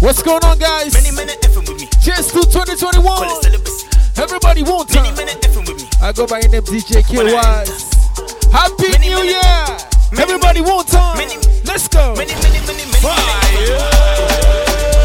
What's going on, guys? Cheers to 2021. Everybody won't time. I go by the name DJ KY. Happy New Year. Everybody won't time. Let's go. Fire.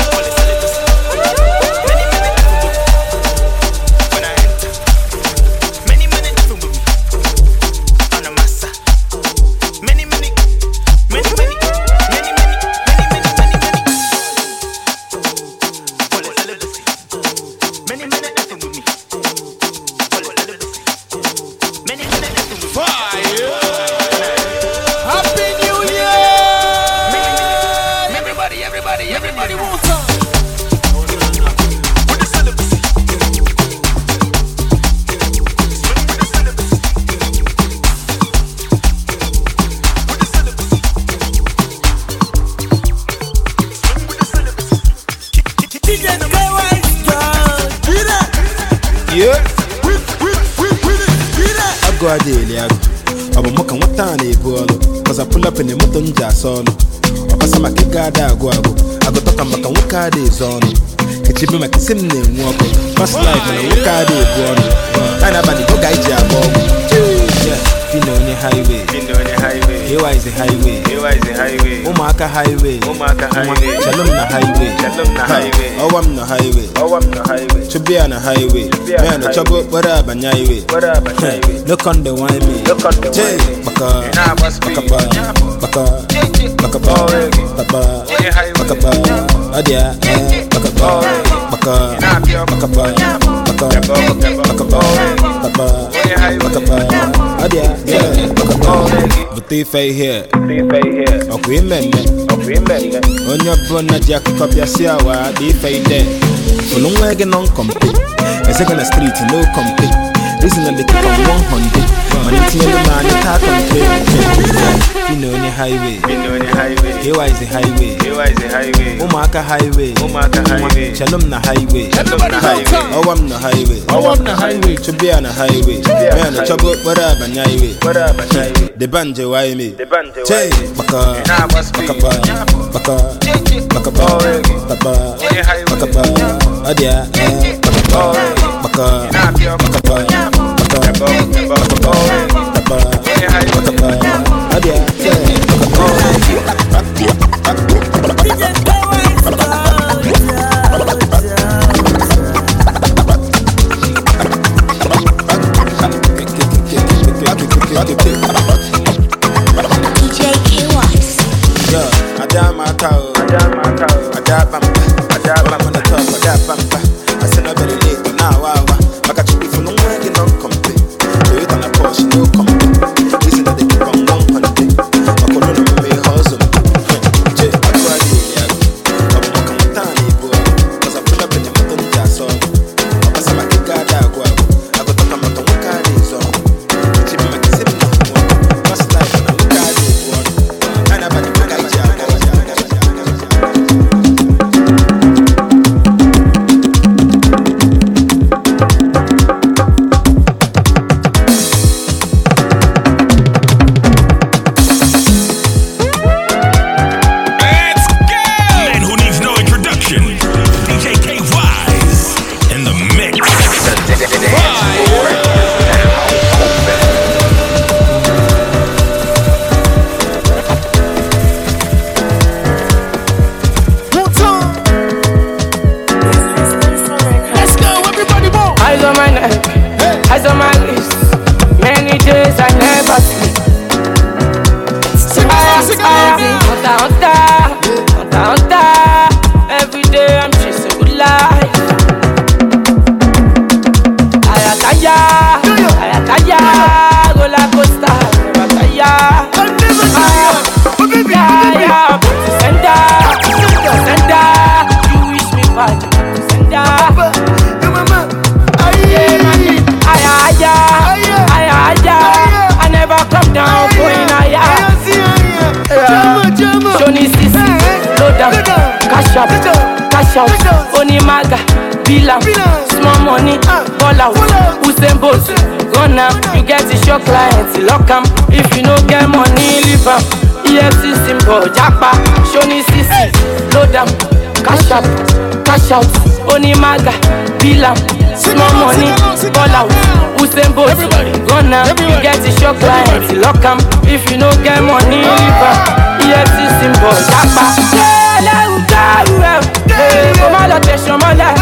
Cause I pull up in the mountain solo. Obasa makiga da go. I go talk about waka de zone. Kechibi makisim ne mwako. Fast life na waka de go. Ana bani go guide ya go. Yeah, Pino on the highway. Here is the highway. Umaka highway. Shalom na highway. Owam na highway. Chubia na highway. Man, a trouble, what up, and highway. Look on the wine me. Baka, Adia, here. Okay, men. On your brother, Jack Copiasia, the fade there. For long wagon on company. A second street, no company. Listen to the kick of 100. Man, it's in the man, it's hard to play. You know, the highway. Here is the highway. Umaka highway. Shalom na highway. Owam na highway. Chubia na highway. Man, the trouble, what up, and highway. The banjo, why me? Chay, Baka, Adia, cash out, Onimaga, Bila, small money, ball out, Usain Bolt, run am, you get it, your clients, lock am, if you no get money, leave am, EFC symbol, Japa, Shoni CC, load am, cash out. Oni maga, bilam, small money, ball out. Usain Bolt, gonna you get the shock client, lock 'em. If you no get money, river, EFC symbol, japa. Come on, let us show my life.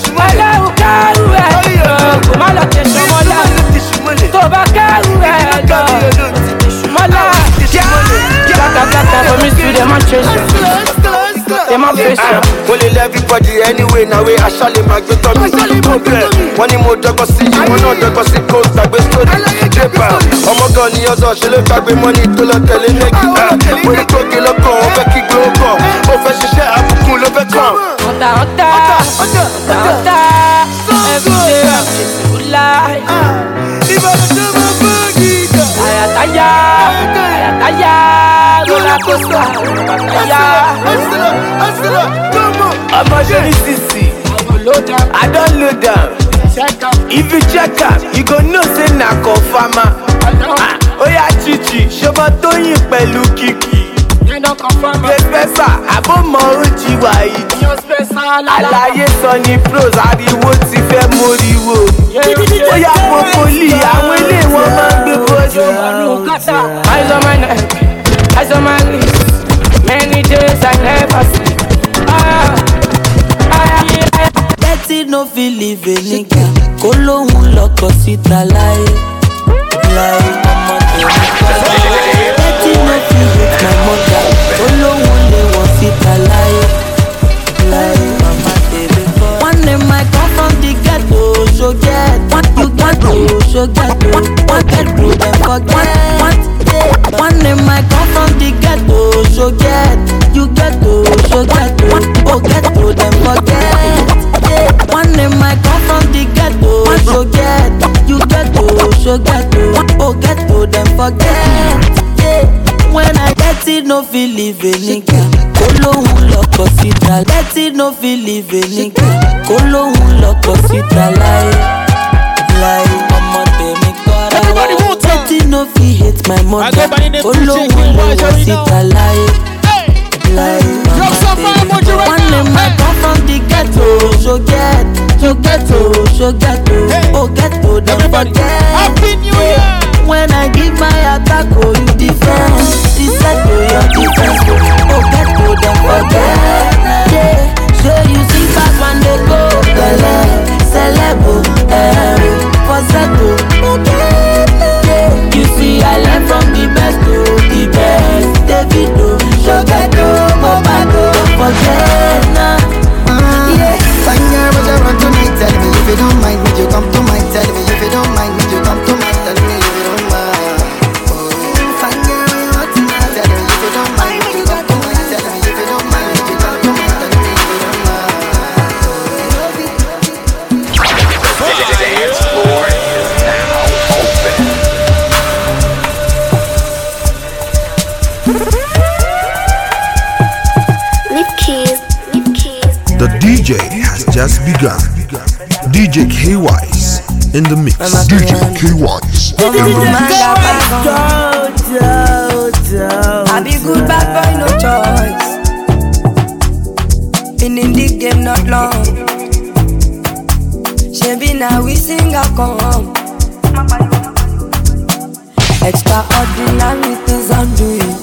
Come on, let us show my life. Only everybody anyway, now we actually make the talk. One more dog see you, one other dog see coast, I best story. I'm a gun, you're so she look back with money to look at the neck. When you talk, you look on, back you go, over she share up, cool over come. Every day I'm chasing good life. Roller coaster. I'm a Genesis. I don't load down. If you check out, you gon' know say na confirma. Oh yeah, chichi, shoba toyin pẹ̀lú kiki. Spesa, abo mo oji wa iji. Alaye sọ ni pros, ariwo ti fẹ́ moriwo. Ó yá popoli, àwọn ilé wọn máa ń gbé bọ́jú. Eyes on my neck, eyes on my wrist. Many days I never sleep. Betty no feel live a nigga. Kó lóhun lọ́kọ síta láyé. Ọmọ tèmi. Betty no feel hate my mother. Kó lóhun lè wọ́n síta láyé. Mama tèmi. One day might come from the ghetto, so get. You ghetto, so ghetto. One ghetto, then forget. One day might come from the ghetto, so get. You ghetto, so ghetto. Oh ghetto, then forget. One day might come from the ghetto, so get. You ghetto, so ghetto. Oh ghetto, then forget. When I get it, no feel live a nigga. Kó lóhun lọ́kọ síta. Get it, no feel live a nigga. Kó lóhun lọ́kọ síta láyé. Ọmọ tèmi kọ́ra. Get it, no feel hate my mother. Kó lóhun lè wọ́n síta láyé. One day might come from the ghetto, so get. You ghetto, so ghetto. Oh ghetto, don't forget. Happy New Year. When I give my attack, oh you defend. This settle your defense. Oh ghetto, don't forget. Yeah, so you see back when they go. Celebo, Poseto. You see I learn from the best to the best. Davido, Shogato, Mobado, don't forget now. Yeah, fine girl, but you run to me, tell me if you don't mind, would you come to my, tell me if you don't mind, would you come to my, tell me if you don't mind. Oh, fine girl, you run to me, tell me if you don't mind, would you come to my, tell me if you don't mind, would you come to my, tell me if you don't mind. The dance floor is now open. The DJ has just begun. DJ K-Wise in the mix. DJ K-Wise in the mix. I be good bad boy, no choice. Been in the game not long. She be now we sing a come. Extraordinary things I'm doing.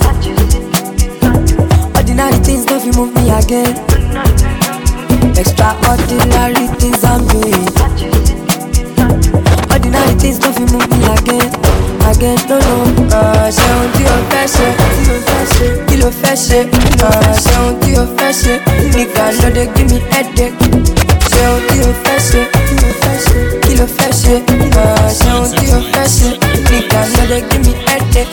Ordinary things don't you move me again. Extraordinary things I'm doing. Ordinary things don't you move me again. No. Ṣé ohun tí o fẹ́ ṣe, kí ló fẹ́ ṣe. Ṣé ohun tí o fẹ́ ṣe, nigga no dey give me headache. Ṣé ohun tí o fẹ́ ṣe, kí ló fẹ́ ṣe. Ṣé ohun tí o fẹ́ ṣe, nigga no dey give me headache.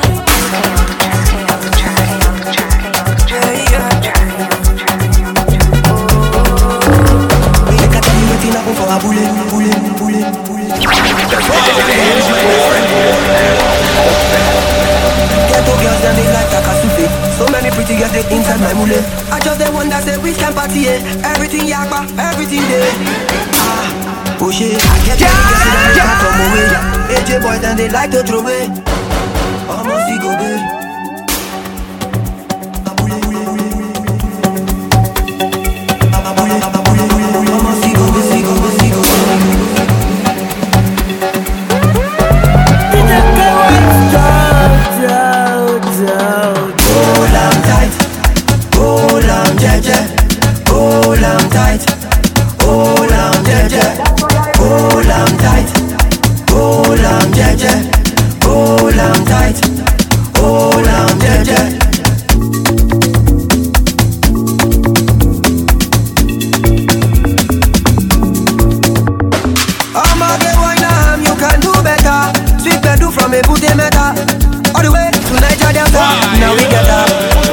Ghetto girls and they like Takasufi. So many pretty girls they inside my mule. I just the one that say we can party, everything yakba, everything day. Oh shit, I get the girls that they come from away. AJ boys and they like to throw away. Almost go big. Now we get up.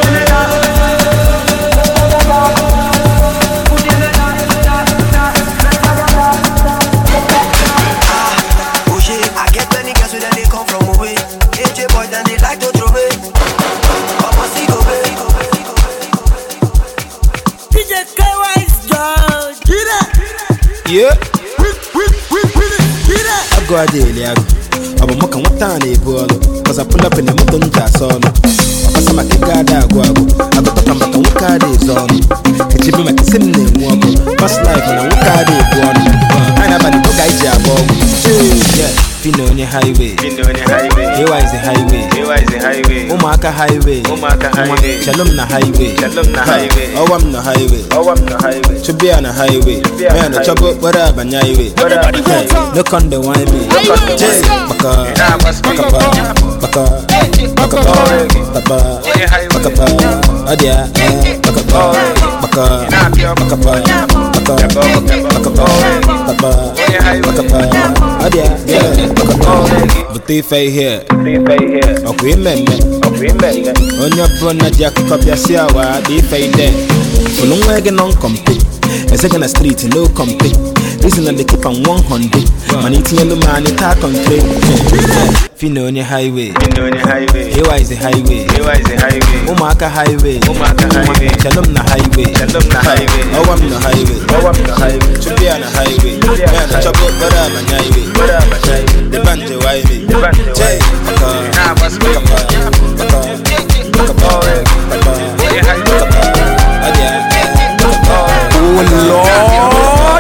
Yeah, I go a daily. I'm a mock and what time they pull. Cause I pull up in the mountain gas on. I pass my kick out. I go talk about the work I did on. It's even like a similar walk. Past life and I work I did one. I never the book I jab on. Yeah, Fino on your highway. Here is the highway. Omaka highway. Shalom na highway. Oh, I'm the highway. To be on a highway. Man, a trouble, whatever, highway. Look on the wine, me. But if I hear, okay, men, on your brother, Jack, copy a siawa, if I dead. For long wagon on compete, a second street, no compete. Reason that they keep on 100. Man, eating yellow man, it talk on trade. Fino on your highway. Here is the highway. Omaka highway. Shalom na highway. Oh, I'm the highway. To be on a highway. Man, the trouble, whatever, highway. The banjo, highway. Jay, oh, Lord.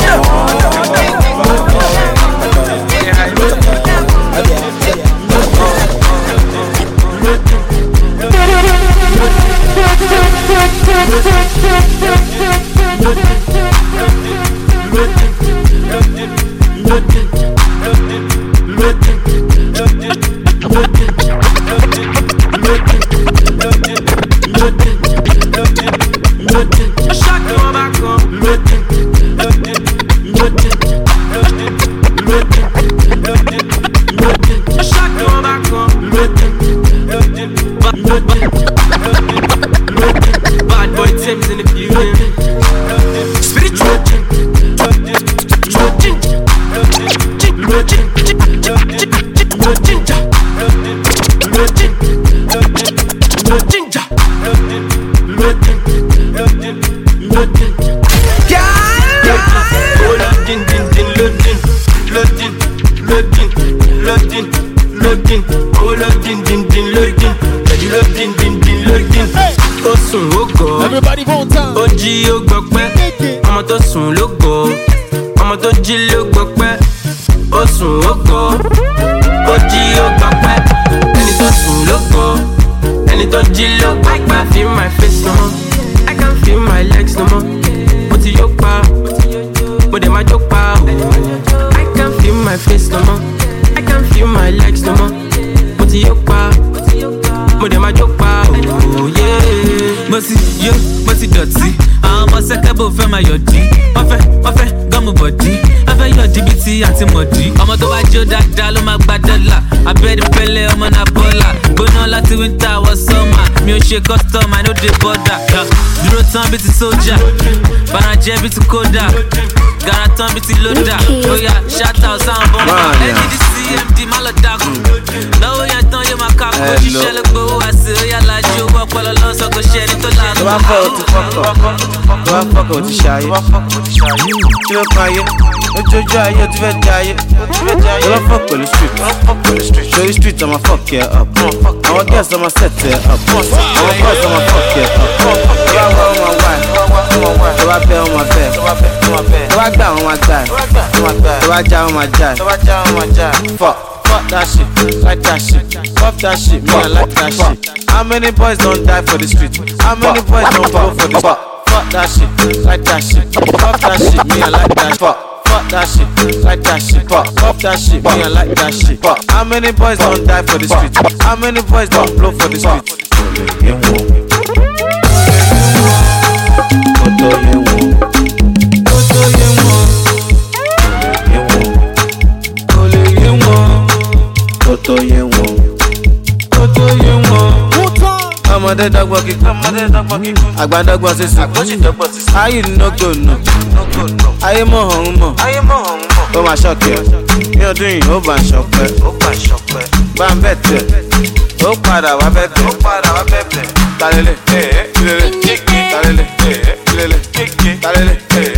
Bad boy Tim's in the building. Spiritual everybody phone time. Oji o gbọpẹ́, ọmọ tó sùn ló gọ̀, ọmọ tó jí ló gbọpẹ́, ó sùn ó gọ̀. Oji o gbọpẹ́, ẹni tó sùn ló gọ̀, ẹni tó jí ló gbọpẹ́. I can't feel my face no more, I can't feel my legs no more. Mo ti yó pa, mo dẹ̀ máa jó pa. I can't feel my face no more, I can't feel my legs no more. Mo ti yó pa, mo dẹ̀ máa jó pa. Oh yeah. Mo ti dọ̀tí, àwọn ọmọ sẹ́kẹ́bù fẹ́ máa yọ̀dí. Wọ́n fẹ́ gọ́mù bọ̀dí, wọ́n fẹ́ yọ̀dí bíi ti àti mọ̀dí. Ọmọ tó bá jó dáadáa ló máa gba dọ́là. Abẹ́rẹ́ pẹ́lẹ́ ọmọ náà bọ́là. Gbóná láti wíńtà wọ sọ́mà. Mi ò ṣe custom, I no dey bother. Dúró tán bíi ti sójà, Banajẹ́ bíi ti kódà. Gara tán bíi ti lódà. Oya shout out sáwọn bọ́mà. NDDCMD má lọ dàkú. Lọ́wọ́ yẹn tán yóò máa kakú. Òṣìṣẹ́ ló gbowó àṣẹ. Oya lajú owó ọpọlọ lọ́sọ̀ kò ṣe ẹni tó láàánú. Tó bá fọ́kọ̀ ti ṣayé. Kí ló kan ayé? Ojojú ayé o ti fẹ́ di ayé. Tó bá fọ́k pẹ̀lú street. Ṣorí street ọmọ fọ́k ẹ̀ up. Àwọn girls ọmọ set ẹ̀ up. Àwọn boys ọmọ fọ́k ẹ̀ up. Tó bá wá ọmọ wá ẹ̀. Tó bá bẹ́ ọmọ bẹ́ẹ̀. Tó bá gbà ọmọ gbà ẹ̀. Tó bá já ọmọ já ẹ̀. Fuck that shit, like that shit. Fuck that shit, me I like that shit. How many boys don't die for the street? How many boys don't go for the street? Fuck that shit, like that shit. Fuck that shit, me I like that shit. Fuck that shit, like that shit. Fuck that shit, me I like that shit. How many boys don't die for the street? How many boys don't blow for the street? ọmọdé dọ́gbọ́n kíkọ́ àgbà dọ́gbọ́n sísun ayé nógò nù ayé mọ̀ ọ̀hún mọ̀ ó máa ṣọ̀kẹ́ ní ọdún yìí ó bá ń ṣọpẹ́ bá ń bẹ̀ tẹ̀ ó padà wá bẹ̀ tẹ̀ talẹ́lẹ̀ talẹ́lẹ̀ talẹ́lẹ̀ talẹ́lẹ̀ talẹ́lẹ̀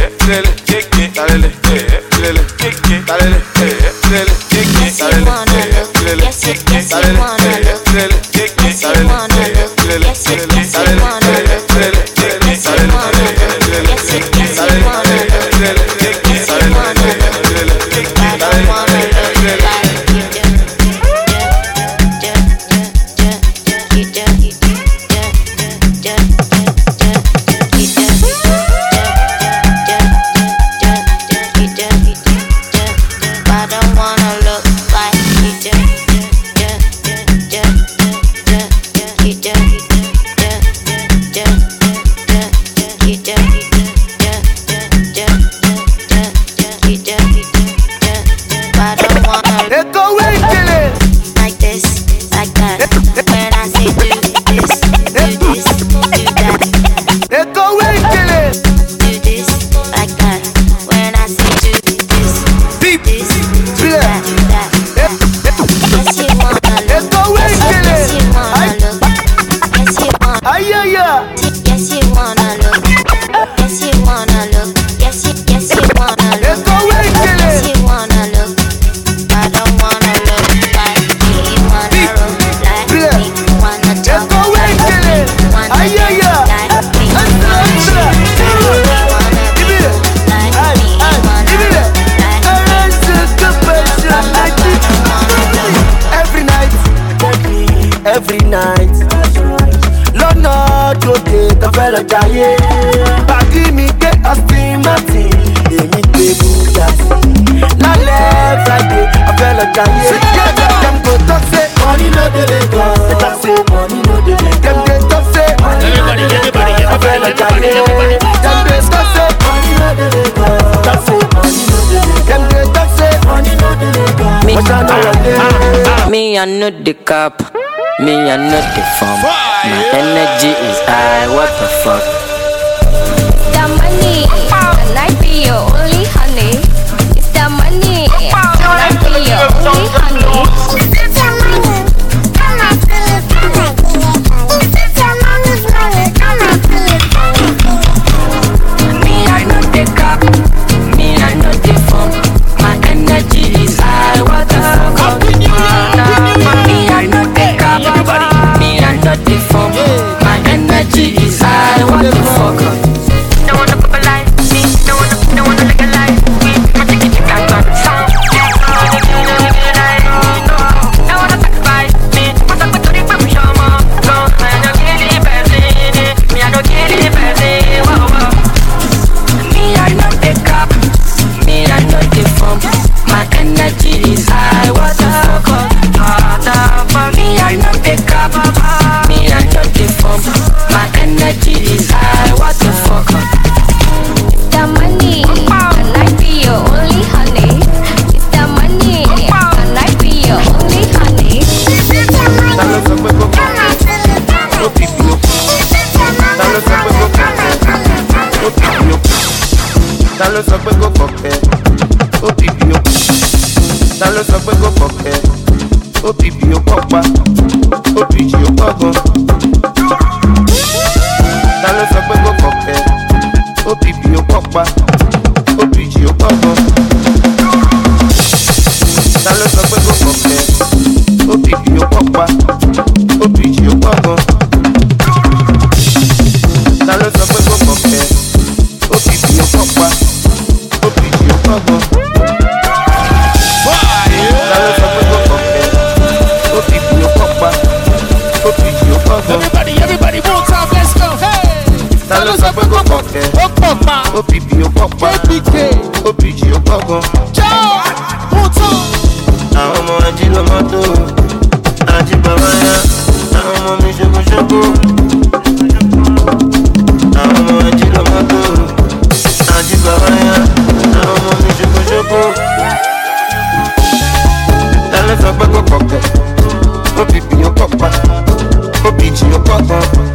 every night. Lọ́nà jòdè tó fẹ́ lọ jayé. Pàdí mi gbé Austin Martin, èmi gbé Bugatti. Lálẹ́ Friday, a fẹ́ lọ jayé. Dem go talk say money no dey Lagos. They talk say money no dey Lagos. Dem dey talk say money no dey Lagos. A fẹ́ lọ jayé. Dem dey talk say money no dey Lagos. Talk say money no dey Lagos. Dem dey talk say money no dey Lagos. Me, I know the cap. Me, I know the form. My energy is high. What the fuck? The money, can I be your only honey? It's the money, can I be your only honey? It's the money, come on, feel it, come on, feel it. It's the money's money, come on, feel it. Me, I know the cap. Me, I know the form. My energy is high. What the fuck? Me, I know the cap. Me, I know the form. My energy is high. What the fuck? No one to like me. No one to legalize me. I take it to Canada. Sound. No one to sacrifice me. What's up with the people who show more? No, I don't get it, person. Me, I don't get it, person. Whoa. Me, I know the cap. Me, I know the form. My energy is high. What the fuck? Me, I know the cap. Me, I know the form. My energy is high. What the fuck? The money, can I be your only honey? It's the money, can I be your only honey? It's the money, come on, feel it, come on, feel it. It's the money, come on, feel it. Ta ló sọ pé kò fọ̀kẹ́? Ó bìbì ó. Ta ló sọ pé kò fọ̀kẹ́? Ó bìbì ó pọ̀pá. Ó bìjì ó pọ̀gan. Ta ló sọ pé kò fọ̀kẹ́? Ó bìbì ó pọ̀pá. Ó bìjì ó pọ̀gan. Ta ló sọ pé kò fọ̀kẹ́? Ó bìbì ó pọ̀pá. Ó bìjì ó pọ̀gan. Ta ló sọ pé kò fọ̀kẹ́? Ó bìbì ó pọ̀pá. Ó bìjì ó pọ̀gan. Ta ló sọ pé kò fọ̀kẹ́? Ó bìbì ó pọ̀pá. Ó bìjì ó pọ̀gan. Everybody, move time, let's go. Hey! Ta ló sọ pé kò fọ̀kẹ́? Ó pọ̀pá. Ó bìbì ó pọ̀pá. Ó bìjì ó pọ̀gan. Move time. Àwọn ọmọ ají ló mọ́tò. Ají bàbá yá. Àwọn ọmọ mi ṣokoṣoko. Àwọn ọmọ ají ló mọ́tò. Ají bàbá yá. Àwọn ọmọ mi ṣokoṣoko. Ta ló sọ pé kò fọ̀kẹ́? Ó bìbì ó pọ̀pá. Ó bìjì ó pọ̀gan.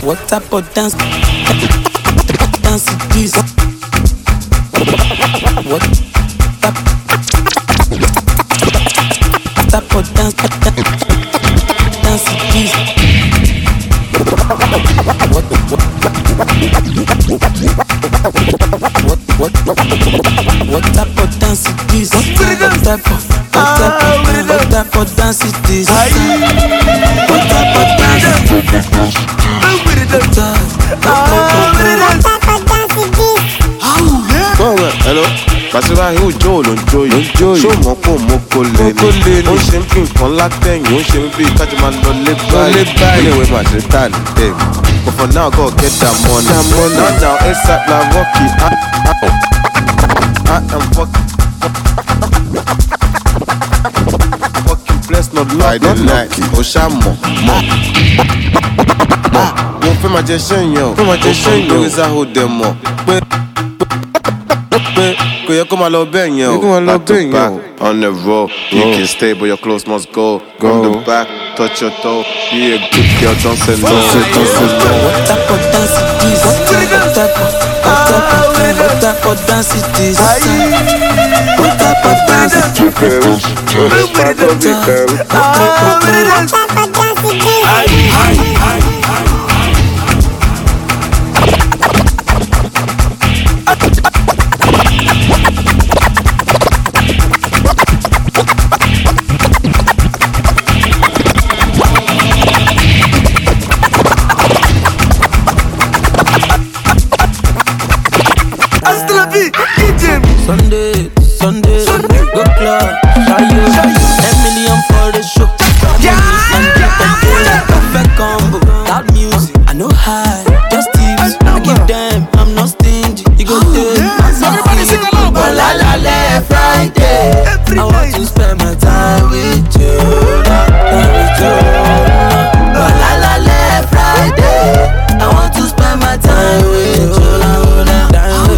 What type of dance? Dance is this? What type of dance? Dance is this? What type of dance is this? What type of dance is this? What type of dance? Hello, Bàṣírà yóò jó òlòjó yìí. Ṣó mọ̀ pò mọ́ kó lè ní. Ó ṣe ń fi nǹkan látẹ̀yìn, ó ṣe ń bí kájú máa lọ lé báyìí. Ilé ìwé máa ṣe tà ní tèmi. But for now, God get that money. Now, ASAP la Rocky. I am fucking blessed, not lucky. Not lucky. O ṣá mọ̀. Mo fẹ́ máa jẹ ṣẹ́yìn o. Lórí Zaho dẹ̀ mọ̀ pé kò yẹ kó máa lọ bẹ́ẹ̀ yẹn o. Back to back on the road. You can stay but your clothes must go. From the back, touch your toe. Be a good girl, don't say no. What type of dance is this? What type of dance is this? What type of dance is this? Sunday, go club,